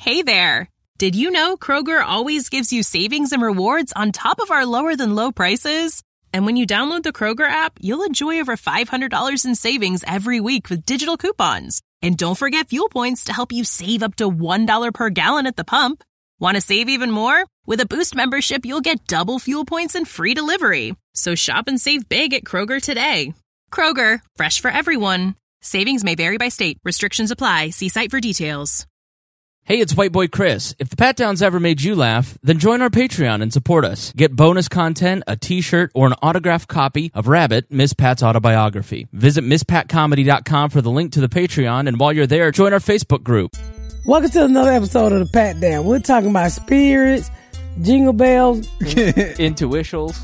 Hey there! Did you know Kroger always gives you savings and rewards on top of our lower-than-low prices? And when you download the Kroger app, you'll enjoy over $500 in savings every week with digital coupons. And don't forget fuel points to help you save up to $1 per gallon at the pump. Want to save even more? With a Boost membership, you'll get double fuel points and free delivery. So shop and save big at Kroger today. Kroger, fresh for everyone. Savings may vary by state. Restrictions apply. See site for details. Hey, it's White Boy Chris. If the Pat Downs ever made you laugh, then join our Patreon and support us. Get bonus content, a t-shirt, or an autographed copy of Rabbit, Miss Pat's autobiography. Visit MissPatComedy.com for the link to the Patreon, and while you're there, join our Facebook group. Welcome to another episode of the Pat Down. We're talking about spirits, jingle bells, Intuitials.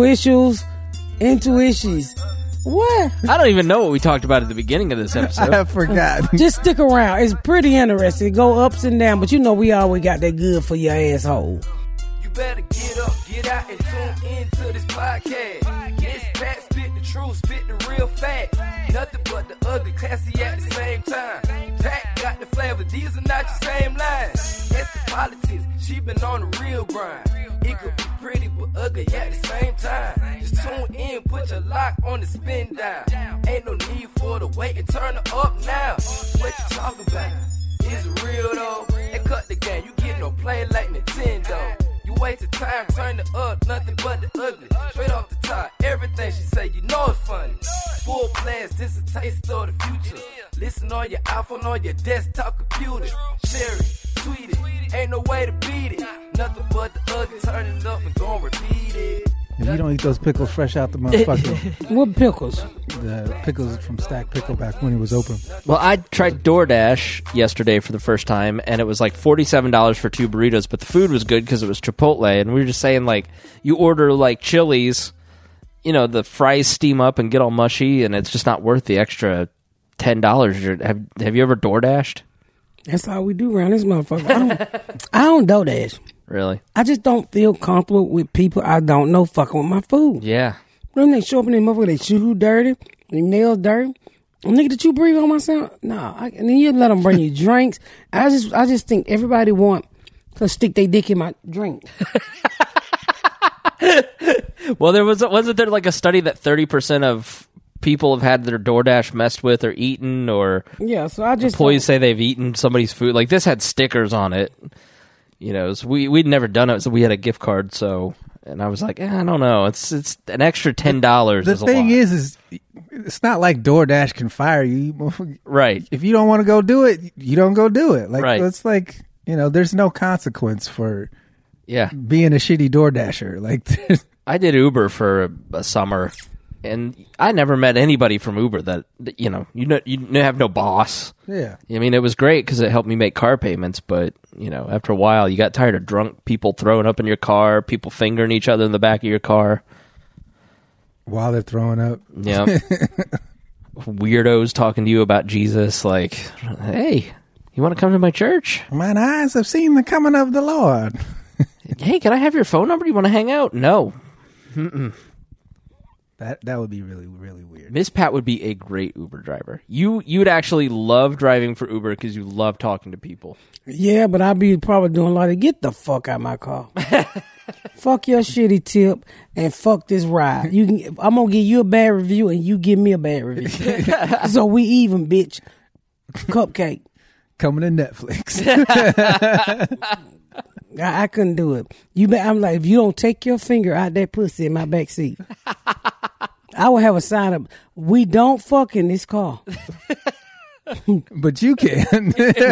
Intuitions. What? I don't even know what we talked about at the beginning of this episode. I forgot. Just stick around. It's pretty interesting. Go ups and down, but you know we always got that good for your asshole. You better get up, get out, and tune into this podcast. This Pat spit the truth, spit the real fact. Nothing but the ugly, classy at the same time. Pat got the flavor, these are not your same lines. That's the politics, she been on the real grind. It could be pretty but ugly at the same time. Just tune in, put your lock on the spin down. Ain't no need for the wait and turn it up now. What you talking about? Is it real though? And cut the game, you get no play like Nintendo. You wasted time, turn it up, nothing but the ugly. Straight off the top, everything she say, you know it's funny. Full blast, this a taste of the future. Listen on your iPhone, on your desktop computer. Share it, tweet it, ain't no way to beat it. Nothing but the ugly, turn it up and gon' repeat it. And you don't eat those pickles fresh out the motherfucker. What pickles? The pickles from Stack Pickle back when it was open. Well, I tried DoorDash yesterday for the first time, and it was like $47 for 2 burritos, but the food was good because it was Chipotle, and we were just saying, like, you order, like, Chili's, you know, the fries steam up and get all mushy, and it's just not worth the extra $10. Have you ever DoorDashed? That's all we do around this motherfucker. I don't DoorDash. Really? I just don't feel comfortable with people I don't know fucking with my food. Yeah. When they show up in their motherfucker, they shoes dirty, their nails dirty. Nigga, did you breathe on my sound? No. And then you let them bring you drinks. I just think everybody want to stick their dick in my drink. Well, wasn't there like a study that 30% of people have had their DoorDash messed with or eaten, or yeah, so I just employees say they've eaten somebody's food. Like, this had stickers on it. You know, so we'd never done it, so we had a gift card. So, and I was like, I don't know. It's an extra $10. The thing is it's not like DoorDash can fire you. Right. If you don't want to go do it, you don't go do it. Like, right. It's like, you know, there's no consequence for being a shitty DoorDasher. Like, I did Uber for a summer, and I never met anybody from Uber that you have no boss. Yeah. I mean, it was great because it helped me make car payments, but you know, after a while, you got tired of drunk people throwing up in your car, people fingering each other in the back of your car while they're throwing up. Yeah. Weirdos talking to you about Jesus, like, hey, you want to come to my church? Mine eyes have seen the coming of the Lord. Hey, can I have your phone number? You want to hang out? No. Mm-mm. That would be really, really weird. Miss Pat would be a great Uber driver. You'd actually love driving for Uber because you love talking to people. Yeah, but I'd be probably doing a lot of get the fuck out of my car. Fuck your shitty tip and fuck this ride. I'm gonna give you a bad review and you give me a bad review. So we even, bitch. Cupcake coming to Netflix. I couldn't do it. I'm like, if you don't take your finger out that pussy in my back seat, I would have a sign up. We don't fuck in this car. But you can.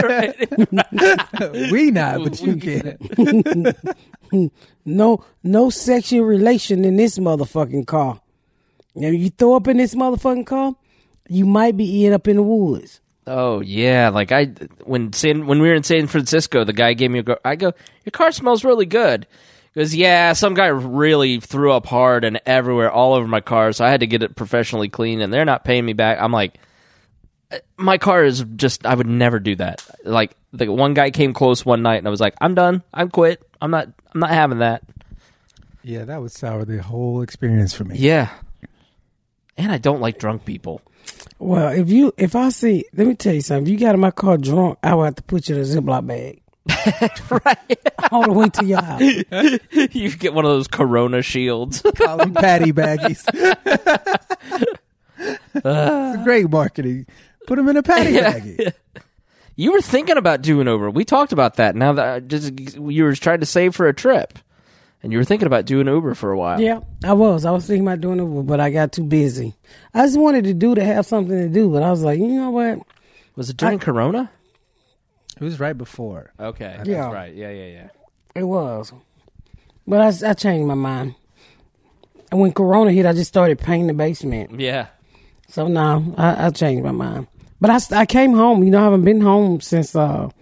We not, but you can. No sexual relation in this motherfucking car. Now, you throw up in this motherfucking car, you might be end up in the woods. Oh yeah, like when we were in San Francisco, the guy gave me I go, your car smells really good. He goes, yeah, some guy really threw up hard and everywhere, all over my car, so I had to get it professionally cleaned, and they're not paying me back. I'm like, my car is just, I would never do that. Like, the one guy came close one night, and I was like, I'm done, I'm quit, I'm not having that. Yeah, that would sour the whole experience for me. Yeah, and I don't like drunk people. Well, if I see, let me tell you something. If you got in my car drunk, I would have to put you in a Ziploc bag. Right. all the way to your house. You get one of those Corona shields. Call them patty baggies. It's great marketing. Put them in a patty baggie. You were thinking about doing Uber. We talked about that. Now that you were trying to save for a trip, and you were thinking about doing Uber for a while. Yeah, I was thinking about doing Uber, but I got too busy. I just wanted to have something to do, but I was like, you know what? Was it during Corona? It was right before. Okay, Yeah. that's right. Yeah. It was. But I changed my mind. And when Corona hit, I just started painting the basement. Yeah. So now I changed my mind. But I came home. You know, I haven't been home since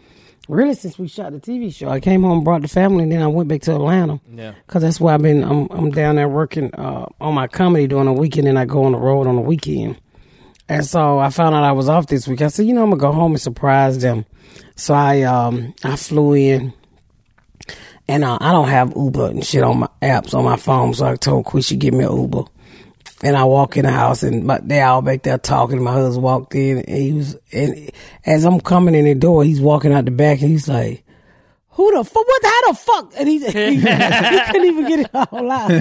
we shot the TV show. I came home, brought the family, and then I went back to Atlanta. Yeah. Because that's where I'm down there working on my comedy during the weekend, and I go on the road on the weekend. And so I found out I was off this week. I said, I'm going to go home and surprise them. So I flew in, and I don't have Uber and shit on my apps on my phone. So I told Quisha, give me an Uber. And I walk in the house, and they all back there talking. My husband walked in, and as I'm coming in the door, he's walking out the back, and he's like, "Who the fuck? How the fuck?" And he couldn't even get it all out.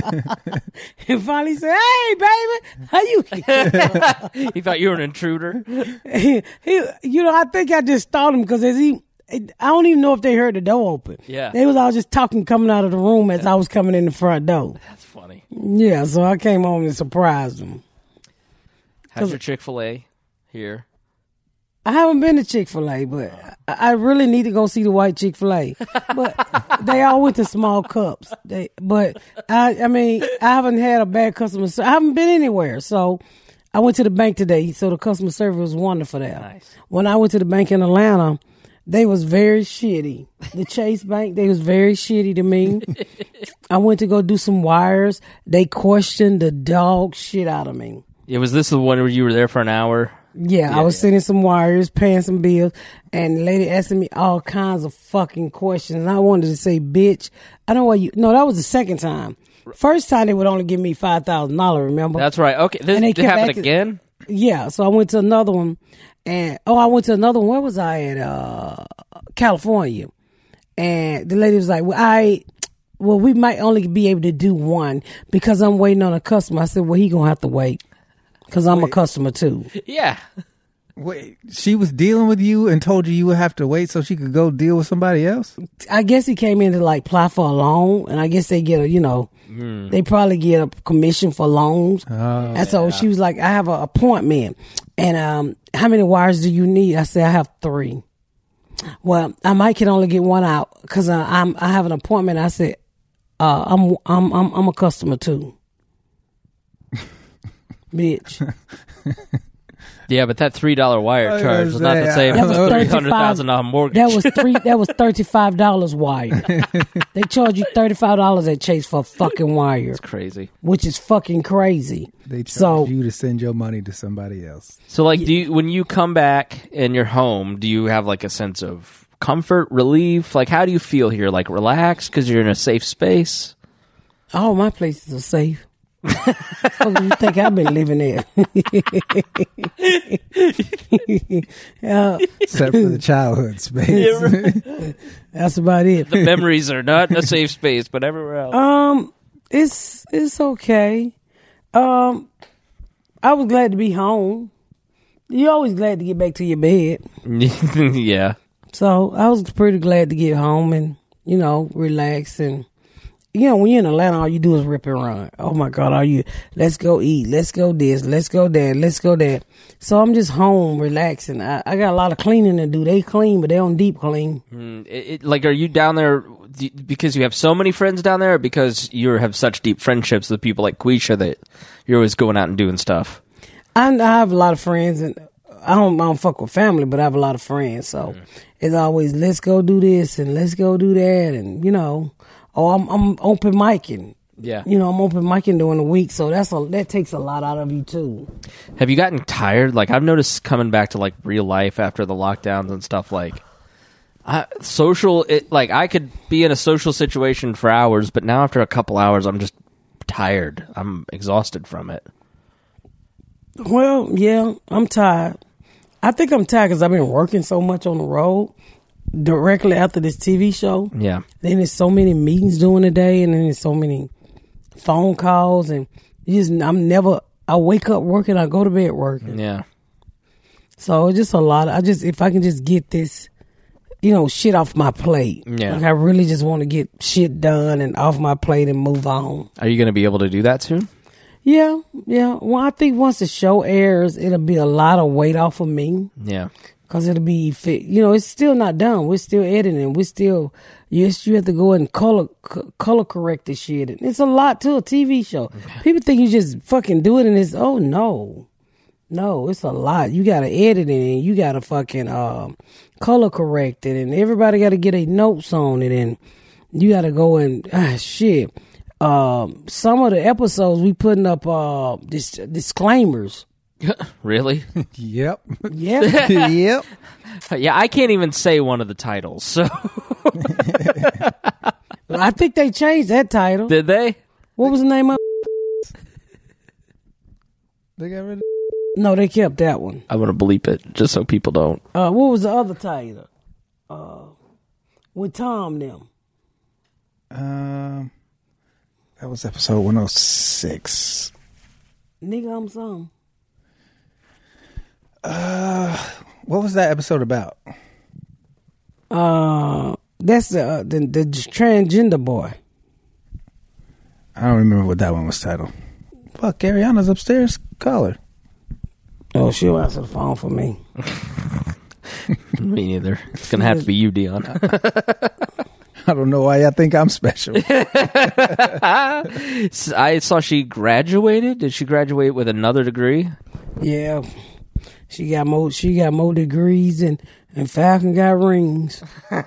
And finally said, "Hey, baby, how you?" He thought you were an intruder. he, I think I just startled him because I don't even know if they heard the door open. Yeah. They was all just talking coming out of the room as I was coming in the front door. That's funny. Yeah, so I came home and surprised them. How's your Chick-fil-A here? I haven't been to Chick-fil-A, but I really need to go see the white Chick-fil-A. But they all went to small cups. But I haven't had a bad customer service. I haven't been anywhere. So I went to the bank today, so the customer service was wonderful there. Nice. When I went to the bank in Atlanta, they was very shitty. The Chase Bank, they was very shitty to me. I went to go do some wires. They questioned the dog shit out of me. Yeah, was this the one where you were there for an hour? Yeah, I was sending some wires, paying some bills, and the lady asking me all kinds of fucking questions. And I wanted to say, bitch, I know why you... No, that was the second time. First time, they would only give me $5,000, remember? That's right. Okay, this happened again? Yeah, so I went to another one. And I went to another one. Where was I at? California. And the lady was like, well, we might only be able to do one because I'm waiting on a customer. I said, well, he gonna have to wait because I'm a customer too. Yeah. Wait, she was dealing with you and told you would have to wait so she could go deal with somebody else? I guess he came in to like apply for a loan, and I guess they get they probably get a commission for loans. And so she was like, I have an appointment, and how many wires do you need? I said, I have 3. Well, I might can only get 1 out because I have an appointment. I said, I'm a customer too, bitch. Yeah, but that $3 wire charge was not the same as a $300,000 mortgage. That was $35 wire. They charge you $35 at Chase for a fucking wire. It's crazy. Which is fucking crazy. They charge you to send your money to somebody else. So, like, when you come back and you're home, do you have like a sense of comfort, relief? Like, how do you feel here? Like, relaxed because you're in a safe space? All my places are safe. What do you think I've been living there? Except for the childhood space. That's about it. The memories are not in a safe space, but everywhere else. It's okay. I was glad to be home. You're always glad to get back to your bed. Yeah. So I was pretty glad to get home and, relax. And, when you're in Atlanta, all you do is rip and run. Oh, my God, let's go eat, let's go this, let's go that, let's go that. So I'm just home relaxing. I got a lot of cleaning to do. They clean, but they don't deep clean. Are you down there because you have so many friends down there, or because you have such deep friendships with people like Quisha that you're always going out and doing stuff? I have a lot of friends, and I don't fuck with family, but I have a lot of friends. So it's always, let's go do this and let's go do that. And, I'm open micing. Yeah. I'm open micing during the week. So that takes a lot out of you too. Have you gotten tired? Like, I've noticed coming back to like real life after the lockdowns and stuff, like I could be in a social situation for hours, but now after a couple hours, I'm just tired. I'm exhausted from it. Well, yeah, I'm tired. I think I'm tired because I've been working so much on the road. directly after this TV show. Yeah. Then there's so many meetings during the day, and then there's so many phone calls, and I wake up working, I go to bed working. Yeah. So it's just a lot. If I can just get this, shit off my plate. Yeah. Like I really just want to get shit done and off my plate and move on. Are you going to be able to do that soon? Yeah. Well, I think once the show airs, it'll be a lot of weight off of me. Yeah. Because it'll be, it's still not done. We're still editing. You have to go and color correct this shit. It's a lot to a TV show. People think you just fucking do it and it's, oh no. No, it's a lot. You got to edit it and you got to fucking color correct it and everybody got to get a notes on it and you got to go and, shit. Some of the episodes we putting up disclaimers. Really? Yep. Yeah. Yep. Yeah, I can't even say one of the titles. So I think they changed that title. did they? What was the name of They got rid of. No, they kept that one. I want to bleep it just so people don't. What was the other title? With Tom them. That was episode 106. Nigga, I'm some. What was that episode about? That's the transgender boy. I don't remember what that one was titled. Fuck, Ariana's upstairs. Call her. Oh, she'll answer the phone for me. Me neither. It's going to have to be you, Dion. I don't know why I think I'm special. I saw she graduated. Did she graduate with another degree? Yeah, she got more degrees and Falcon got rings.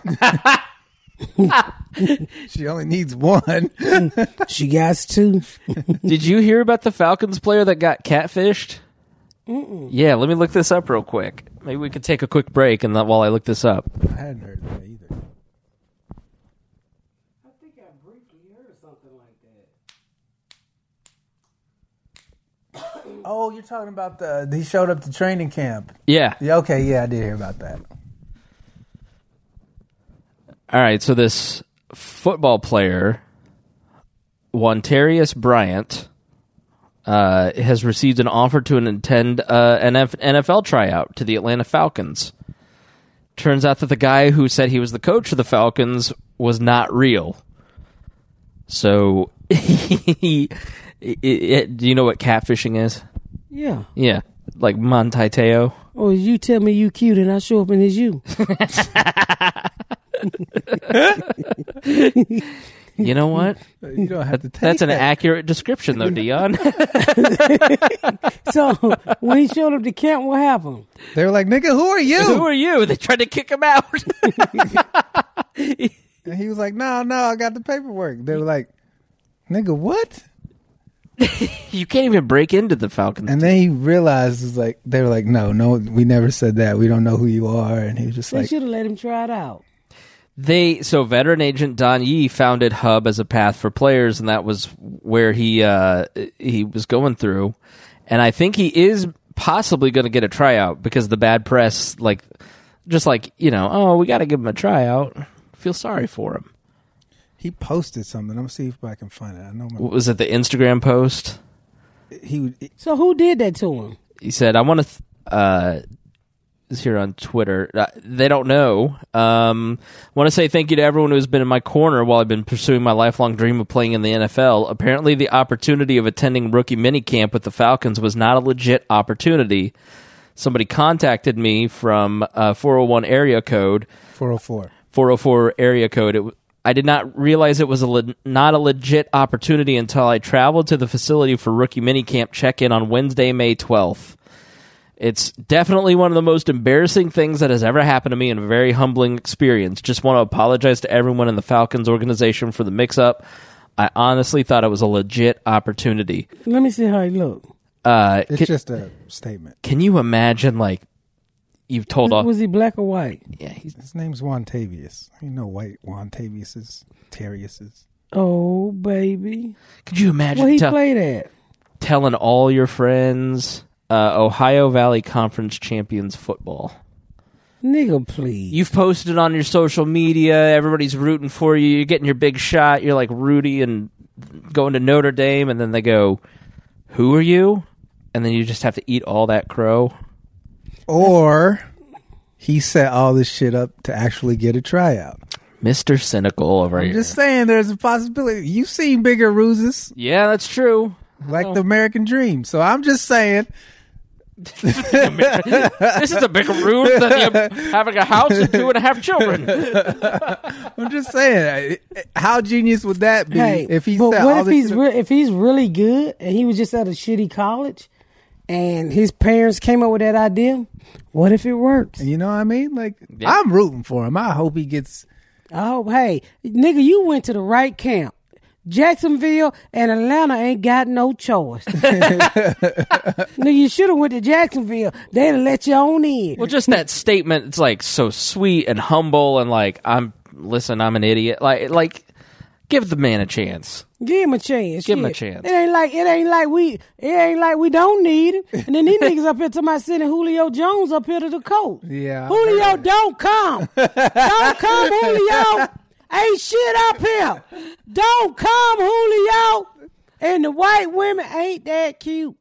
She only needs one. She got two. Did you hear about the Falcons player that got catfished? Yeah, let me look this up real quick. Maybe we could take a quick break and while I look this up. I hadn't heard that either. I think I briefly heard something like that. Oh, you're talking about he showed up to training camp. Yeah. Yeah, okay, yeah, I did hear about that. All right, so this football player, Wontarius Bryant, has received an offer to attend an NFL tryout to the Atlanta Falcons. Turns out that the guy who said he was the coach of the Falcons was not real. So, do you know what catfishing is? Yeah. Yeah, like Monty Teo. Oh, you tell me you cute and I show up and it's you. You know what? You don't have to take That's an that. accurate description, though, Dion. So when he showed up to camp, what happened? They were like, nigga, who are you? Who are you? They tried to kick him out. And he was like, no, I got the paperwork. They were like, nigga, what? You can't even break into the Falcons. And then he realized, it's like, they were like, no, we never said that. We don't know who you are. And he was just They like, should have let him try it out. So veteran agent Don Yee founded Hub as a path for players, and that was where he was going through. And I think he is possibly going to get a tryout because the bad press, we got to give him a tryout. Feel sorry for him. he posted something. I'm going to see if I can find it. I know Was it the Instagram post? So who did that to him? He said, I want to... is here on Twitter. They don't know. Want to say thank you to everyone who's been in my corner while I've been pursuing my lifelong dream of playing in the NFL. Apparently, the opportunity of attending rookie minicamp with the Falcons was not a legit opportunity. Somebody contacted me from 401 area code. 404 area code. I did not realize it was not a legit opportunity until I traveled to the facility for rookie minicamp check-in on Wednesday, May 12th. It's definitely one of the most embarrassing things that has ever happened to me and a very humbling experience. Just want to apologize to everyone in the Falcons organization for the mix-up. I honestly thought it was a legit opportunity. Let me see how he looked. It's just a statement. Can you imagine, you've told all... Was he black or white? Yeah, His name's Wontavious. Ain't no white Wontaviouses, Terriuses. Oh, baby. Could you imagine Where he played at? telling all your friends... Ohio Valley Conference Champions football. Nigga, please. You've posted on your social media. Everybody's rooting for you. You're getting your big shot. You're like Rudy and going to Notre Dame, and then they go, "Who are you?" And then you just have to eat all that crow. Or he set all this shit up to actually get a tryout. Mr. Cynical over I'm here. just saying, there's a possibility. You've seen bigger ruses, Yeah, that's true. like the American Dream. So I'm just saying. This is a bigger ruse than you having a house and 2.5 children. I'm just saying, how genius would that be if he but said what all if this if he's really good and he was just at a shitty college and his parents came up with that idea? What if it works? You know what I mean? Like, Yeah. I'm rooting for him. I hope he gets. I hope, hey, nigga, you went to the right camp. Jacksonville and Atlanta ain't got no choice. Nigga, you should have went to Jacksonville. They'd have let you on in. Well, just that statement, it's like so sweet and humble and like, I'm an idiot. Like give the man a chance. Give him a chance. Give him a shit. chance. It ain't like we don't need him. And then these niggas up here talking about sending Julio Jones up here to the coach. Yeah. Julio, don't come. Don't come, Julio. Ain't shit up here. Don't come, Julio. And the white women ain't that cute.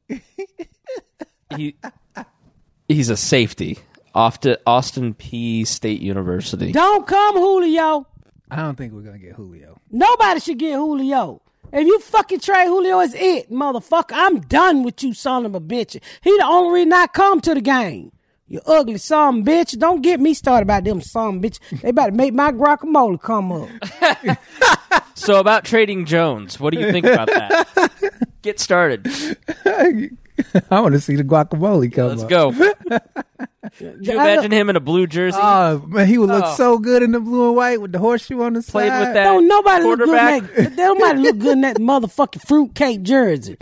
He's a safety. Austin P State University. Don't come, Julio. I don't think we're going to get Julio. Nobody should get Julio. If you fucking trade Julio, it's it, motherfucker. I'm done with you, son of a bitch. He the only reason I come to the game. You ugly son of a bitch. Don't get me started about them son of a bitch. They about to make my guacamole come up. So about trading Jones, what do you think about that? Get started. I want to see the guacamole come Let's up. go. Could you imagine him in a blue jersey? Oh, man, he would look so good in the blue and white with the horseshoe on the Played side. with that Don't nobody look good in quarterback. that. Nobody look good in that motherfucking fruitcake jersey.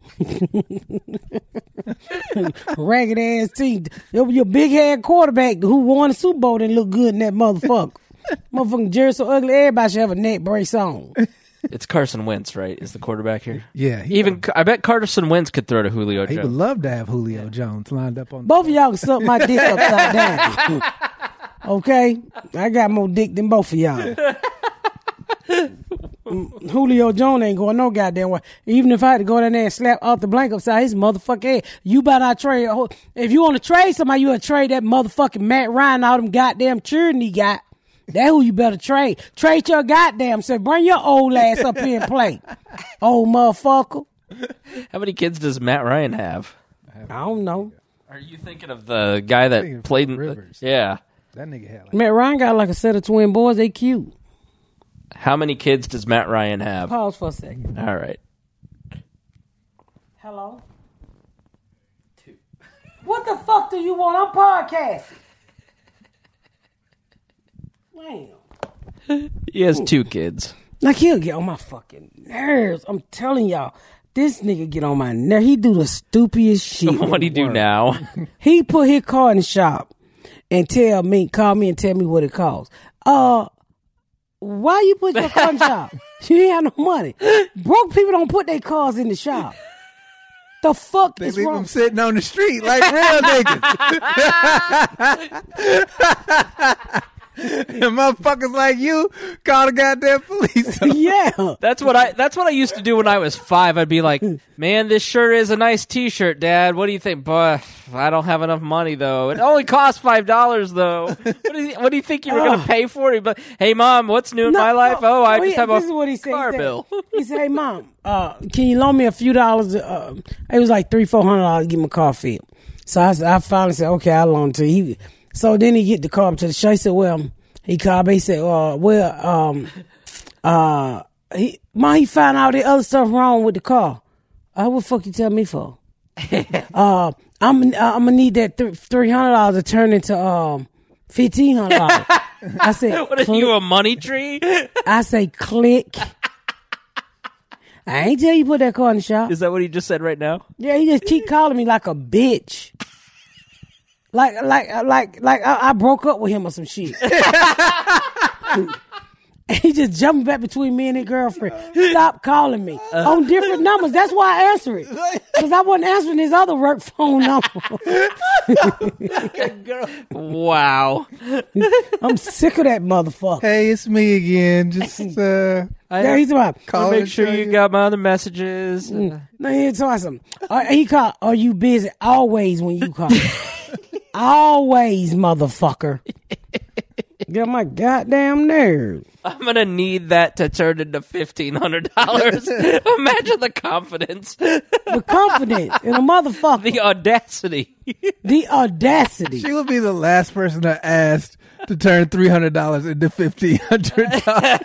Ragged ass team. Your big head quarterback who won the Super Bowl didn't look good in that motherfucker. Motherfucking jersey so ugly, everybody should have a neck brace on. It's Carson Wentz, right? Is the quarterback here? Yeah. I bet Carson Wentz could throw to Julio He would Jones. love to have Julio Jones lined up on Both of y'all can suck my dick upside down. Okay? I got more dick than both of y'all. Julio Jones ain't going no goddamn way. Even if I had to go down there and slap off the blank upside his motherfucking head, you better not trade. If you want to trade somebody, you want to trade that motherfucking Matt Ryan, all them goddamn children he got. That's who you better trade. Trade your goddamn self. Bring your old ass up here and play. Old motherfucker. How many kids does Matt Ryan have? I don't know. Are you thinking of the guy that played in Rivers. Yeah. That nigga had like Matt Ryan got like a set of twin boys. They cute. How many kids does Matt Ryan have? Pause for a second. All right. Hello? 2. What the fuck do you want? I'm podcasting. Damn. He has 2 kids. Like, he'll get on my fucking nerves. I'm telling y'all, this nigga get on my nerves. He do the stupidest shit. What do you do now? He put his car in the shop and call me and tell me what it costs. Why you put your car in the shop? You ain't have no money. Broke people don't put their cars in the shop. The fuck they is leave wrong? him sitting on the street like real niggas. And motherfuckers like you call the goddamn police. Yeah. That's what I used to do when I was 5. I'd be like, "Man, this shirt is a nice T-shirt, Dad. What do you think?" But I don't have enough money though. It only costs $5 though. What do you think you were going to pay for it? But hey, Mom, what's new in my life? I just have this is what he a said. car bill. He said, "Hey, Mom, can you loan me a few dollars?" It was like $300-$400 to get my car fixed. So I finally said, "Okay, I'll loan it to you." So then he get the car up to the show. He said, "Well," he called me. He said, he found out the other stuff wrong with the car." What the fuck you tell me for? I'm gonna need that $300 to turn into $1,500. I said, What are you, a money tree? I say, click. I ain't tell you put that car in the shop. Is that what he just said right now? Yeah, he just keep calling me like a bitch. Like I broke up with him or some shit. And he just jumping back between me and his girlfriend. Stop calling me on different numbers. That's why I answer it. Because I wasn't answering his other work phone number. Wow. I'm sick of that motherfucker. Hey, it's me again. Just Yeah, he's about. call Make and sure tell you got my other messages. No, he's awesome. He called, are you busy? Always when you call. Always, motherfucker. Get on my goddamn nerves. I'm gonna need that to turn into $1,500. Imagine the confidence, The confidence in a motherfucker. the audacity. The audacity. She would be the last person to ask to turn $300 into $1,500.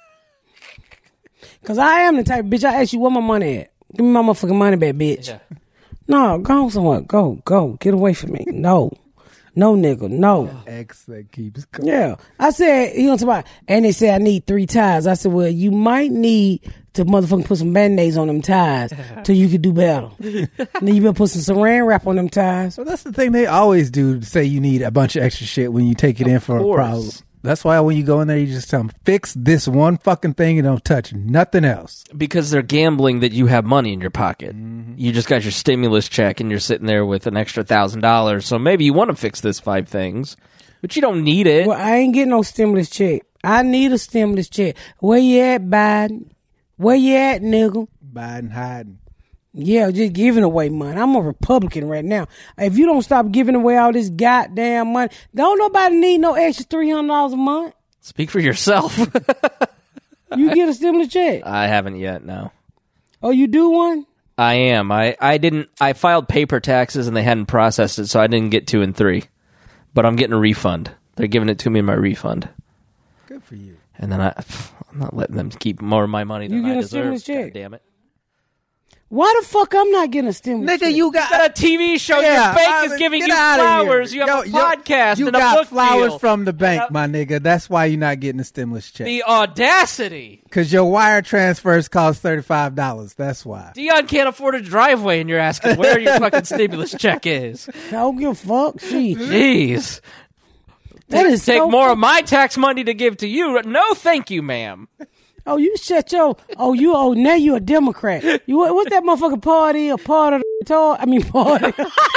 Because I am the type of bitch, I ask you where my money at. Give me my motherfucking money back, bitch. Yeah. No, go somewhere. Go. Get away from me. No, nigga, no. X that keeps coming. Yeah. I said, he gonna talk about, and they say I need 3 ties. I said, well, you might need to motherfucking put some Band-Aids on them ties till you can do better. And then you better put some saran wrap on them ties. So that's the thing they always do, say you need a bunch of extra shit when you take it in for a course. problem. That's why when you go in there, you just tell them, fix this one fucking thing and don't touch nothing else. Because they're gambling that you have money in your pocket. You just got your stimulus check and you're sitting there with an extra $1,000. So maybe you want to fix this 5 things, but you don't need it. Well, I ain't getting no stimulus check. I need a stimulus check. Where you at, Biden? Where you at, nigga? Biden hiding. Yeah, just giving away money. I'm a Republican right now. If you don't stop giving away all this goddamn money, don't nobody need no extra $300 a month. Speak for yourself. You get a stimulus check. I haven't yet, no. Oh, you do one? I am. I filed paper taxes and they hadn't processed it, so I didn't get 2 and 3. But I'm getting a refund. They're giving it to me in my refund. Good for you. And then I'm not letting them keep more of my money than You get I a deserve. stimulus check? God damn it. Why the fuck I'm not getting a stimulus Nigga, check? you got You got a TV show. Your bank is giving you flowers. You have a podcast You and a got book flowers deal. from the bank, my nigga. That's why you're not getting a stimulus check. The audacity. Because your wire transfers cost $35. That's why. Dion can't afford a driveway, and you're asking where your fucking stimulus check is. I don't give a fuck. Shit. Jeez. That is Take so more fuck- of my tax money to give to you. No, thank you, ma'am. Oh, you shut your. Now you a Democrat. You what's that motherfucking party? A part of the tour? I mean, party.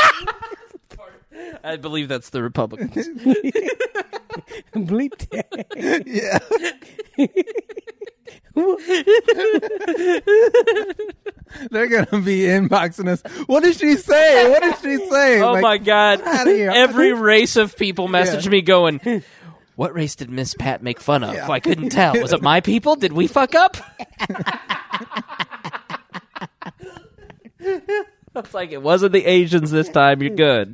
I believe that's the Republicans. Bleep that. Yeah. They're going to be inboxing us. What did she say? What did she say? Oh Like, my God. outta here. Every race of people messaged me going, what race did Miss Pat make fun of? I couldn't tell. Was it my people? Did we fuck up? It's like, it wasn't the Asians this time. You're good.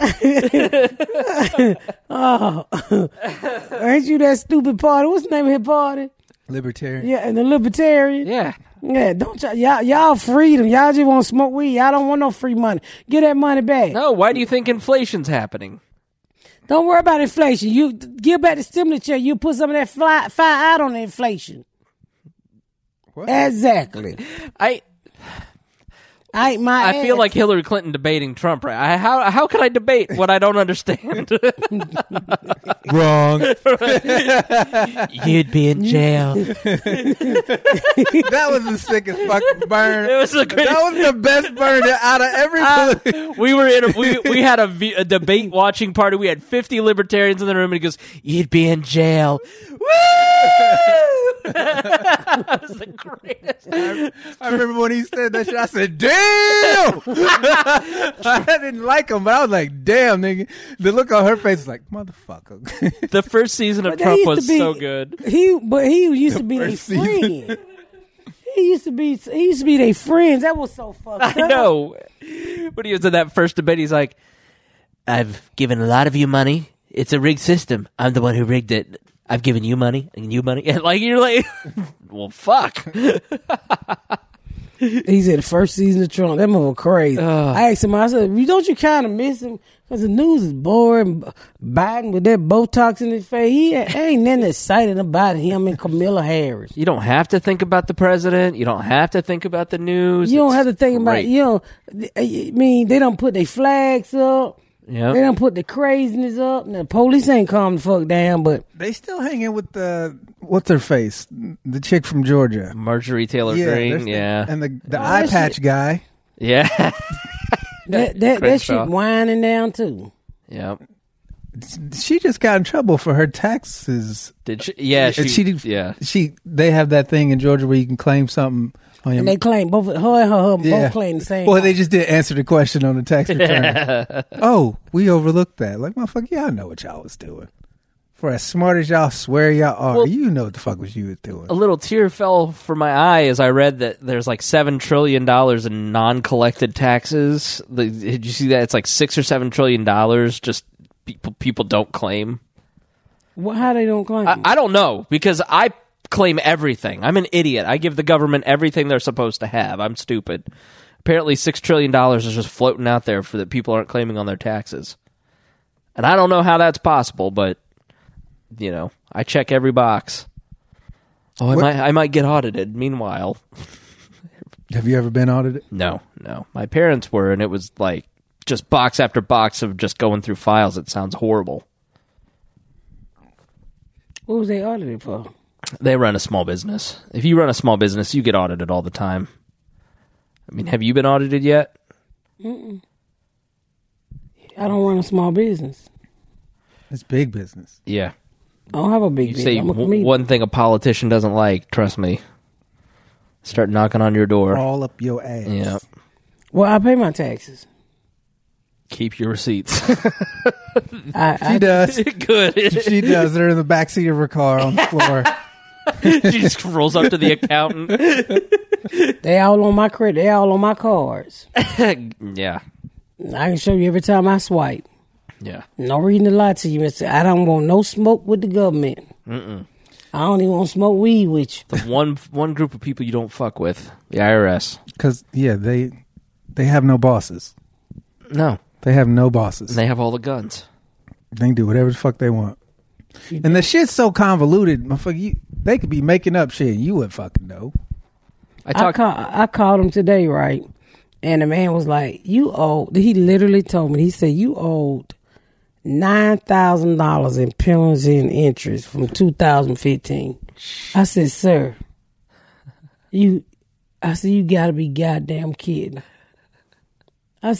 Ain't you that stupid party? What's the name of his party? Libertarian. Yeah, and the Libertarian. Yeah. Yeah, don't y'all freedom. Y'all just want to smoke weed. Y'all don't want no free money. Get that money back. No, why do you think inflation's happening? Don't worry about inflation. You give back the stimulus check. You put some of that fire out on the inflation. What? Exactly. I I feel like Hillary Clinton debating Trump. Right? How can I debate what I don't understand? Wrong. You'd be in jail. That was the sickest fucking burn. It was the greatest. That was the best burn out of every. We were in we had a debate watching party. We had 50 libertarians in the room, and he goes, "You'd be in jail." Woo! That was the greatest. I remember when he said that shit. I said, "Damn!" I didn't like him, but I was like, "Damn, nigga!" The look on her face was like, "Motherfucker." The first season of But they Trump used was to be- so good. He used to be their first season. friend. He used to be their friends. That was so fucked up. I know. When he was in that first debate, he's like, "I've given a lot of you money. It's a rigged system. I'm the one who rigged it. I've given you money and you money." And like, you're like, well, fuck. He said the first season of Trump. That mother crazy. I asked him, I said, don't you kind of miss him? Because the news is boring. Biden with that Botox in his face. He ain't nothing exciting about him and Kamala Harris. You don't have to think about the president. You don't have to think about the news. You don't It's have to think great. about, I mean, they don't put their flags up. Yeah. They done put the craziness up, and the police ain't calm the fuck down, but They still hanging with the what's her face, the chick from Georgia. Marjorie Taylor they're Greene. still- Yeah. and the eye patch guy. Yeah. that Crenshaw. shit winding down too. Yeah. She just got in trouble for her taxes. Did she? Yeah. And they have that thing in Georgia where you can claim something on your. And they claim both her and her husband both claim the same. Well, they just didn't answer the question on the tax return. Oh, we overlooked that. Like, motherfucker, y'all know what y'all was doing. For as smart as y'all swear y'all are, Well, you know what the fuck was you was doing. A little tear fell from my eye as I read that there's like $7 trillion in non-collected taxes. Did you see that? It's like $6 or $7 trillion just people don't claim. How they don't claim? I don't know, because I claim everything. I'm an idiot. I give the government everything they're supposed to have. I'm stupid. Apparently $6 trillion is just floating out there for that people aren't claiming on their taxes. And I don't know how that's possible, but you know, I check every box. Oh, I might get audited. Meanwhile, Have you ever been audited? no. My parents were, and it was like just box after box of just going through files. It sounds horrible. What was they audited for? They run a small business. If you run a small business, you get audited all the time. I mean, have you been audited yet? I don't run a small business. It's big business. Yeah. I don't have a big You business. say I'm a comedian. one thing a politician doesn't like, trust me. Start knocking on your door. All up your ass. Yeah. Well, I pay my taxes. Keep your receipts. She does. Good. She does. They're in the backseat of her car on the floor. She just rolls up to the accountant. They all on my credit. They all on my cards. Yeah. I can show you every time I swipe. Yeah. No reason to lie to you, Mister. I don't want no smoke with the government. I don't even want to smoke weed with you. The one group of people you don't fuck with, the IRS. Because, yeah, they have no bosses. No. They have no bosses. And they have all the guns. They can do whatever the fuck they want. And the shit's so convoluted, motherfucker. They could be making up shit and you wouldn't fucking know. I called him today, right? And the man was like, you owed, he literally told me, he said, you owed $9,000 in penalties and interest from 2015. I said, sir, you gotta be goddamn kidding. I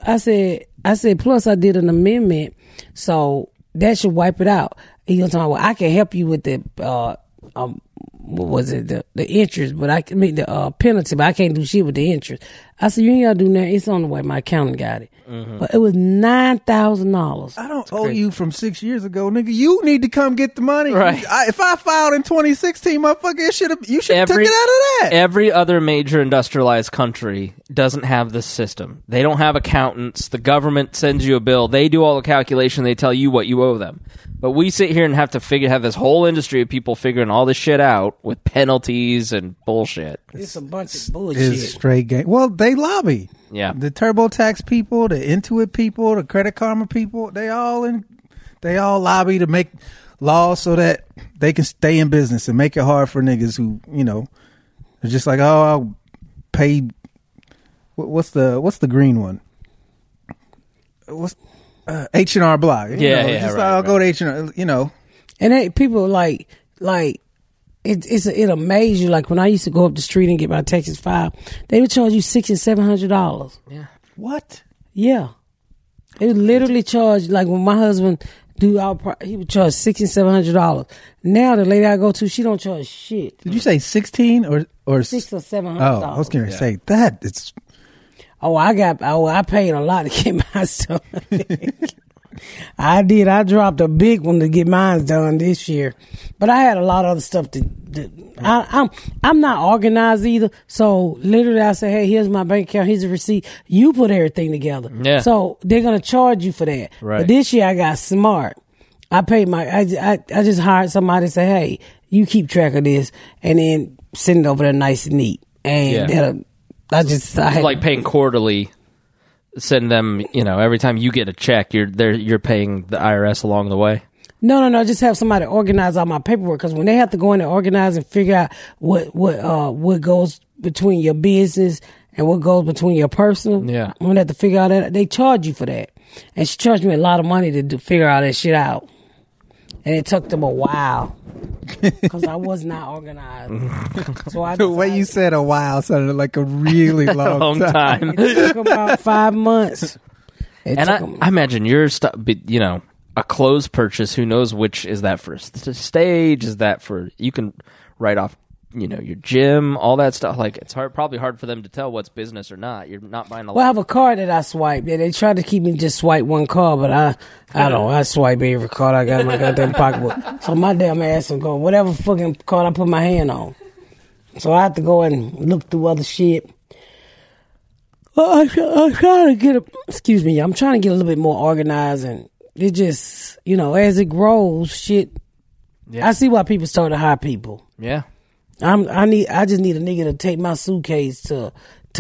said, plus I did an amendment, so that should wipe it out. He was talking, well, I can help you with the, what was it, the interest, but I can make the penalty, but I can't do shit with the interest. I said, you ain't gotta do nothing. It's on the way. My accountant got it. But it was $9,000. I don't owe you from 6 years ago, nigga. You need to come get the money. Right. If I filed in 2016, motherfucker, you should have took it out of that. Every other major industrialized country doesn't have this system. They don't have accountants. The government sends you a bill. They do all the calculation. They tell you what you owe them. But we sit here and have this whole industry of people figuring all this shit out with penalties and bullshit. It's a bunch of bullshit. It's straight game. Well, they lobby. Yeah. The TurboTax people, the Intuit people, the Credit Karma people, they all lobby to make laws so that they can stay in business and make it hard for niggas who, you know, are just like, oh, I'll pay. What's the green one? What's H&R Block? I'll go to H&R. You know, And people like it amazes you. Like when I used to go up the street and get my taxes filed, they would charge you $600 and $700. Yeah. what? Yeah, they would literally charge. Like when my husband he would charge $600 and $700. Now the lady I go to, she don't charge shit. Did you say 16 or $600 or $700? Oh, I was going to say that. It's I paid a lot to get my stuff. I did. I dropped a big one to get mine done this year, but I had a lot of other stuff to. I'm not organized either. So literally, I say, "Hey, here's my bank account. Here's a receipt. You put everything together." Yeah. So they're gonna charge you for that. Right. But this year, I got smart. I paid I just hired somebody to say, "Hey, you keep track of this," and then send it over there nice and neat. And I had, Like paying quarterly. Send them, you know, every time you get a check, you're paying the IRS along the way. No. Just have somebody organize all my paperwork, because when they have to go in and organize and figure out what goes between your business and what goes between your personal, Yeah. when they have to figure out that, they charge you for that. And she charged me a lot of money to figure all that shit out. And it took them a while because I was not organized. So I The way you said a while sounded like a really long time. It took about 5 months. And I imagine your stuff, you know, a clothes purchase, who knows which is that for stage, is that for, you can write off, you know, your gym, all that stuff. Like, it's probably hard for them to tell what's business or not. You're not buying a lot. Well, I have a card that I swipe. Yeah, they try to keep me just swipe one card, but I swipe every card I got in my goddamn pocketbook. So my damn ass will go, whatever fucking card I put my hand on. So I have to go and look through other shit. Well, I'm trying to get excuse me, I'm trying to get a little bit more organized, and it just, you know, as it grows, shit. Yeah. I see why people start to hire people. Yeah. I just need a nigga to take my suitcase to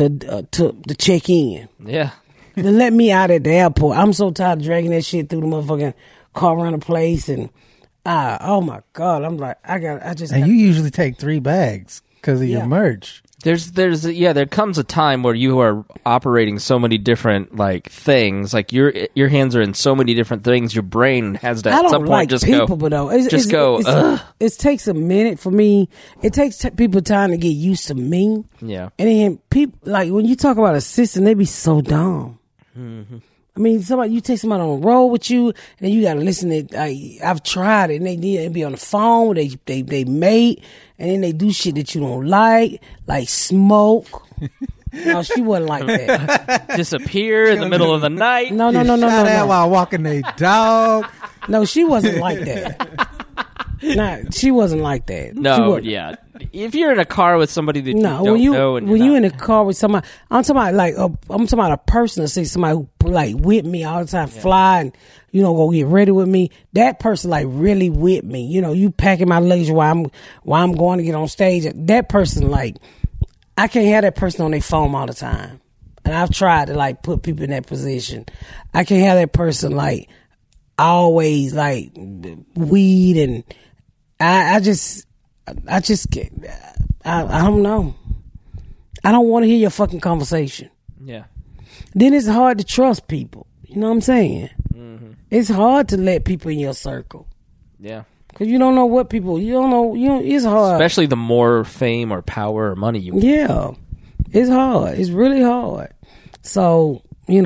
check in. Yeah. To let me out at the airport. I'm so tired of dragging that shit through the motherfucking car around the place, and oh my God, I'm like, And you usually take 3 bags because of your merch. There comes a time where you are operating so many different like things, like your hands are in so many different things. Your brain has to at some point like just people, go. But it takes a minute for me. It takes people time to get used to me. Yeah, and then people, like when you talk about assistant, they be so dumb. Mm-hmm. I mean, you take somebody on the road with you, and then you got to listen to. I've tried it, and they be on the phone. They mate, and then they do shit that you don't like smoke. No, she wasn't like that. Disappear in the middle of the night. No. While walking a dog. No, she wasn't like that. Nah, she wasn't like that. No, yeah. If you're in a car with somebody that you don't know, and when you're in a car with somebody, I'm talking about a person to see somebody who like with me all the time, fly and go get ready with me. That person like really with me. You packing my luggage while I'm going to get on stage. That person like I can't have that person on their phone all the time. And I've tried to like put people in that position. I can't have that person like always like weed and I just can't. I don't know. I don't want to hear your fucking conversation. Yeah. Then it's hard to trust people. You know what I'm saying? Mm-hmm. It's hard to let people in your circle. Yeah. Because you don't know what people. You don't know. It's hard. Especially the more fame or power or money you. Yeah. It's hard. It's really hard. So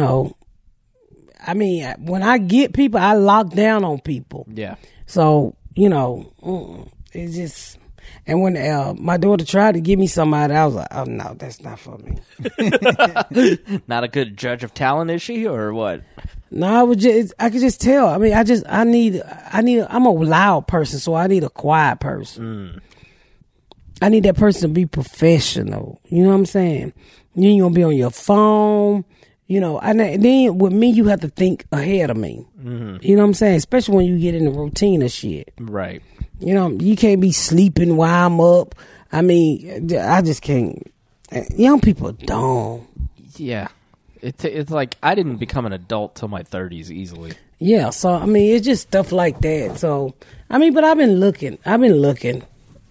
I mean, when I get people, I lock down on people. Yeah. So it's just. And when my daughter tried to give me somebody, I was like, "Oh no, that's not for me." Not a good judge of talent, is she, or what? No, I could just tell. I mean, I'm a loud person, so I need a quiet person. I need that person to be professional. You know what I'm saying? You ain't gonna be on your phone. And then with me, you have to think ahead of me. Mm-hmm. You know what I'm saying? Especially when you get in the routine of shit. Right. You can't be sleeping while I'm up. I mean, I just can't. Young people are dumb. Yeah. It's like I didn't become an adult till my 30s easily. Yeah, so, I mean, it's just stuff like that. So, I mean, but I've been looking. I've been looking.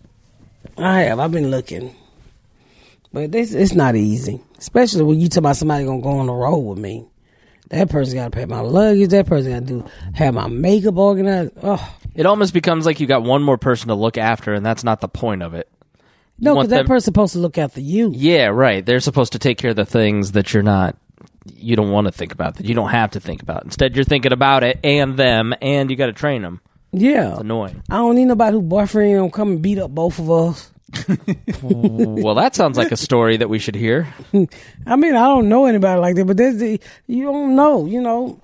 But it's not easy. Especially when you talk about somebody going to go on the road with me. That person got to pay my luggage. That person got to have my makeup organized. Oh. It almost becomes like you got one more person to look after, and that's not the point of it. No, because that person's supposed to look after you. Yeah, right. They're supposed to take care of the things that you don't want to think about, that you don't have to think about. Instead, you're thinking about it and them, and you got to train them. Yeah. It's annoying. I don't need nobody who boyfriend gonna come and beat up both of us. Well, that sounds like a story that we should hear. I mean, I don't know anybody like that, but you don't know,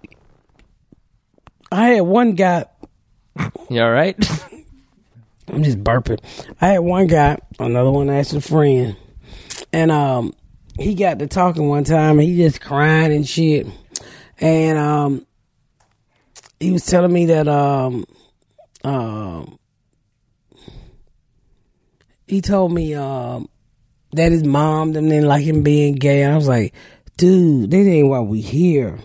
I had one guy. You all right? I'm just burping. I had one guy, another one asked a friend, and he got to talking one time, and he just crying and shit, and he was telling me that he told me that his mom didn't like him being gay, and I was like, dude, this ain't why we here.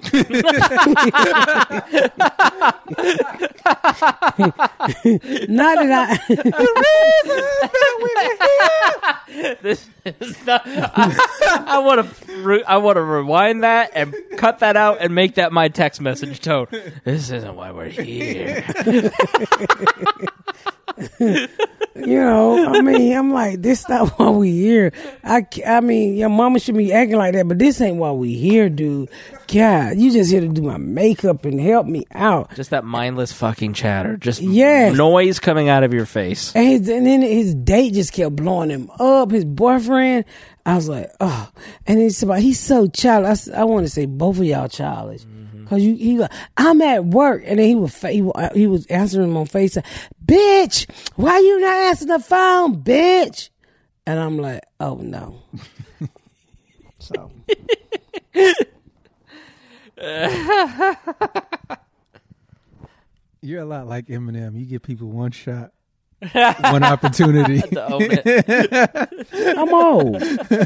Not that This This is not. I want to rewind that and cut that out and make that my text message tone. This isn't why we're here. You know, I mean, I'm like, this not why we here. I mean, your mama should be acting like that, but this ain't why we here, dude. God, you just here to do my makeup and help me out. Just that mindless fucking chatter. Just Yes. noise coming out of your face. And then his date just kept blowing him up. His boyfriend, I was like, oh. And he's so childish. I want to say both of y'all childish. Cause he like, I'm at work, and then he was answering him on FaceTime. Bitch, why you not answering the phone, bitch? And I'm like, oh no. So You're a lot like Eminem. You give people one shot, one opportunity. I'm old.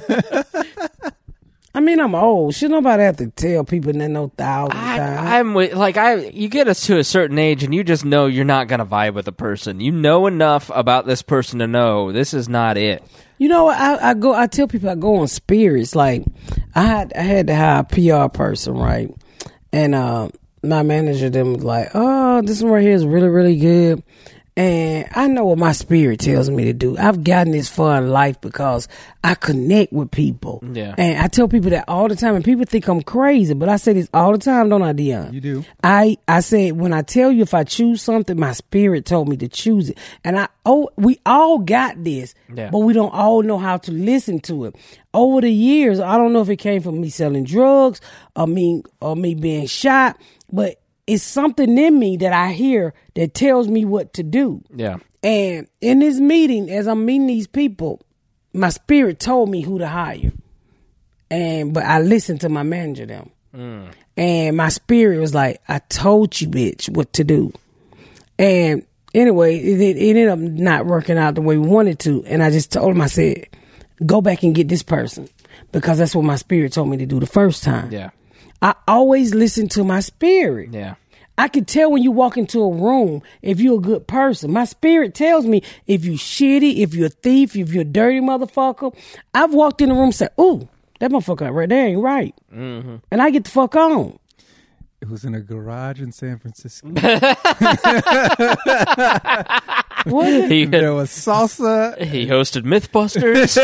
I mean, I'm old. Should nobody have to tell people that no 1,000 times? You get us to a certain age and you just know you're not going to vibe with a person. You know enough about this person to know this is not it. You know what? I tell people I go on spirits. Like, I had to hire a PR person, right? And my manager them was like, oh, this one right here is really, really good. And I know what my spirit tells me to do. I've gotten this far in life because I connect with people. Yeah. And I tell people that all the time, and people think I'm crazy, but I say this all the time, don't I, Dion? You do. I say, when I tell you if I choose something, my spirit told me to choose it. And we all got this, but we don't all know how to listen to it. Over the years, I don't know if it came from me selling drugs or me being shot, but it's something in me that I hear that tells me what to do. Yeah. And in this meeting, as I'm meeting these people, my spirit told me who to hire. But I listened to my manager them. And my spirit was like, I told you, bitch, what to do. And anyway, it ended up not working out the way we wanted to. And I just told him, I said, go back and get this person. Because that's what my spirit told me to do the first time. Yeah. I always listen to my spirit. Yeah. I can tell when you walk into a room if you're a good person. My spirit tells me if you shitty, if you're a thief, if you're a dirty motherfucker. I've walked in the room and said, ooh, that motherfucker right there ain't right. Mm-hmm. And I get the fuck on. It was in a garage in San Francisco. What? There was salsa. He hosted Mythbusters.